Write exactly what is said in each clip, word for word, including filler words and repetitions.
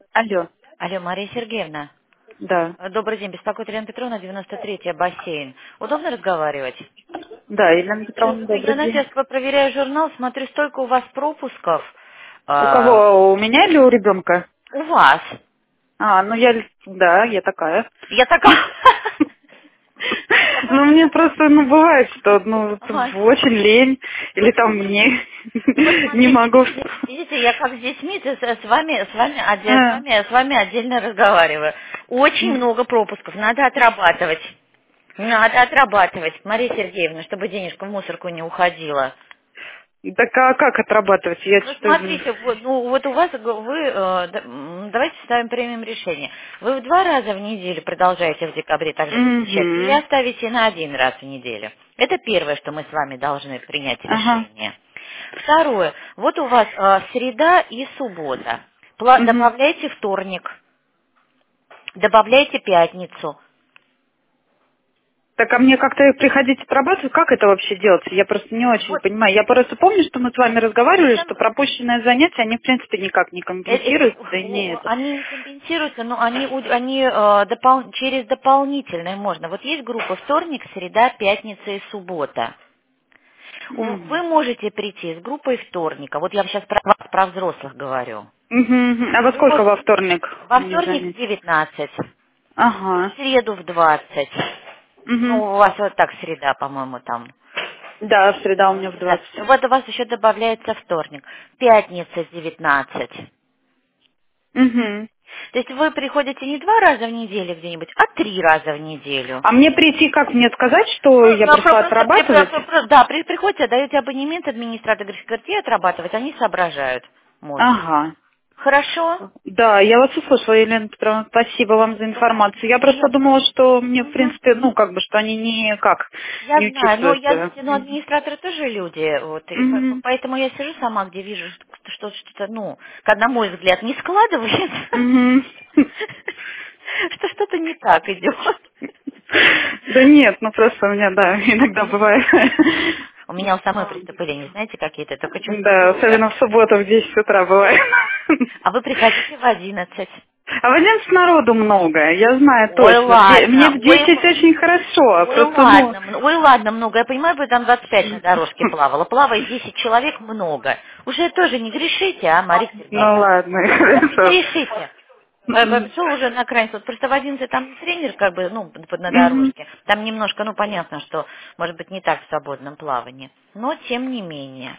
Алло, Алло, Мария Сергеевна. да. Э, Добрый день. Беспокоит Елена Петровна, девяносто третья, бассейн. Удобно разговаривать? Да, Елена Петровна, добрый Я день. сейчас проверяю журнал, смотрю, столько у вас пропусков. У А, кого? У меня или у ребенка? у вас. А, ну я, да, я такая. Я такая... Я Ну, просто... мне просто, ну, бывает, что, ну, Ага. очень лень, или Вот там смотрите, мне вот не смотрите, могу. видите, видите, я как с детьми с, с вами, с вами, отде- с А, вами, с вами отдельно разговариваю. Очень много пропусков, надо отрабатывать. Надо отрабатывать, Мария Сергеевна, чтобы денежка в мусорку не уходила. Так а как отрабатывать? Я Ну, что... смотрите, вот, ну, вот у вас, г- вы, э, да, м, давайте ставим, примем решение. Вы в два раза в неделю продолжаете в декабре также посещать или Угу. оставите на один раз в неделю? Это первое, что мы с вами должны принять Ага. решение. Второе, вот у вас э, среда и суббота. Пла- Угу. добавляйте вторник, добавляйте пятницу. Так, а мне как-то приходить отрабатывать, как это вообще делается? Я просто не очень Вот понимаю. Я просто помню, что мы с вами разговаривали, что совершенно пропущенные занятия, они в принципе никак не Э- эти, компенсируются, и не о- о- это. они не компенсируются, но они, у- они э, допол- через дополнительные можно. Вот есть группа вторник, среда, пятница и суббота. У- Мгм. Вы можете прийти с группой вторника. Вот я сейчас про вас, про взрослых говорю. Мгм, мгм. А во Вы сколько во можете вторник во мне вторник в занять? девятнадцать, Ага. в среду в двадцать. Мгм. Ну, у вас вот так среда, по-моему, там. Да, в среда у Да, меня в среда. двадцать. Вот у вас еще добавляется вторник. Пятница с девятнадцать. Мгм. То есть вы приходите не два раза в неделю где-нибудь, а три раза в неделю. А мне прийти, как мне сказать, что Ну, я ну, про- пришла просто, при- про- отрабатывать? про- про- да, при- приходите, даете абонемент, администратор говорит, говорите, отрабатывать, они соображают мозг. Ага. Хорошо? Да, я вас услышала, Елена Петровна, спасибо вам за информацию. Я просто Я, думала, что мне, в Мгм. принципе, ну, как бы, что они никак Я не знаю, но я, учитываются. знаете, ну, администраторы тоже люди, вот, и по- по- Мгм. поэтому я сижу сама, где вижу, что что- что-то, ну, к- на мой взгляд, не складывается, Мгм. что что-то не так идет. Да нет, ну просто у меня, да, иногда бывает. У меня у самой преступления, знаете, какие-то, только чувство Да, долга. особенно в субботу в десять утра бывает. А вы приходите в одиннадцать. А в одиннадцать народу много, я знаю Ой, точно. В де- Мне ладно, в ой, десять очень хорошо, а ой, просто, ну, ладно, м- ой, ладно, много. Я понимаю, вы там двадцать пять на дорожке плавала. Плавает десять человек, много. Уже тоже не грешите, а, Мария ну Сергеевна? ладно, Вот не хорошо. грешите. Э, э, Что уже на крайний суд? Просто в одиннадцать там не тренер, как бы, ну, под- на Мгм. дорожке. Там немножко, ну, понятно, что, может быть, не так в свободном плавании. Но, тем не менее.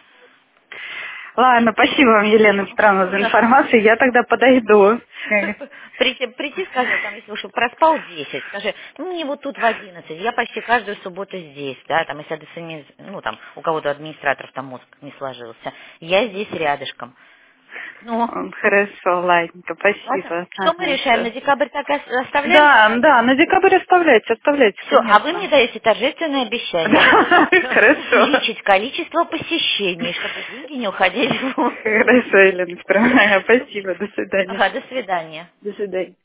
Ладно, спасибо вам, Елена Петровна, за Пожалуйста. информацию. Я тогда подойду. Прийти, прийти, скажи, там, если уж проспал десять, скажи, ну, мне вот тут в одиннадцать, я почти каждую субботу здесь, да, там, если админи- ну, там, у кого-то администраторов там мозг не сложился, я здесь рядышком. Ну, М, Хорошо, ладненько, ладно. спасибо. Что мы Ага, решаем, всё. на декабрь так и ос- оставляем Да, сразу? да, на декабрь оставляйте, оставляйте, Все, а вы конечно. мне даете торжественное обещание Да, хорошо. увеличить количество посещений, чтобы деньги не уходили в... Хорошо, Елена Петровна, спасибо, до свидания. Ага, до свидания. До свидания.